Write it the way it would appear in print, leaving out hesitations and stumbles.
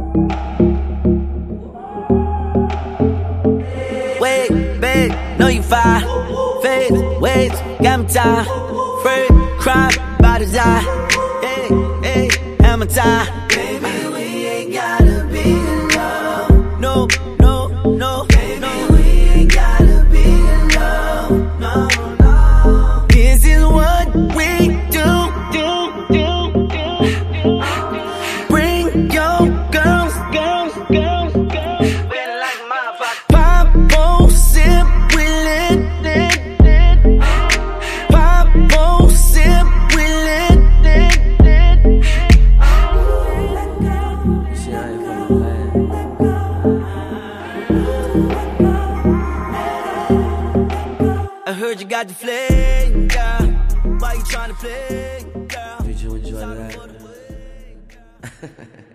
Wait, babe, know you fine. Face, waves, got me tired. Afraid, crime, by design. Hey, hey, hammer time. Baby, we ain't gotta be in love. No, no, no, baby, no. We ain't gotta be in love. No, no. This is what we do. Bring your girls. Better like a motherfucker. Pop, sip, we lit. Pop, sip, we lit. See, I ain't fucking playing. I heard you got the flame, girl. Why you tryna play, girl? Did you enjoy that?